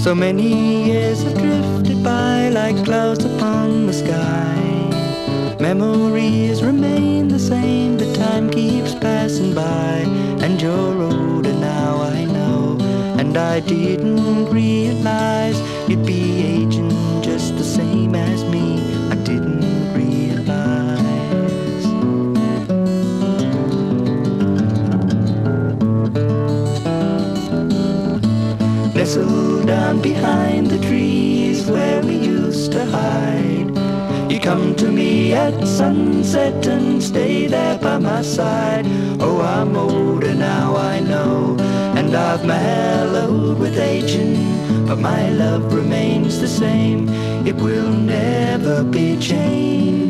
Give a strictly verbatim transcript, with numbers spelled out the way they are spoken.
So many years have drifted by like clouds upon the sky. Memories remain the same, but time keeps passing by. And you're older now, I know, and I didn't realize you'd be aging just the same as me. I didn't realize. Nestled down behind the trees where we used to hide, you come to me at sunset and stay there by my side. Oh, I'm older now, I know, and I've mellowed with aging, but my love remains the same. It will never be changed.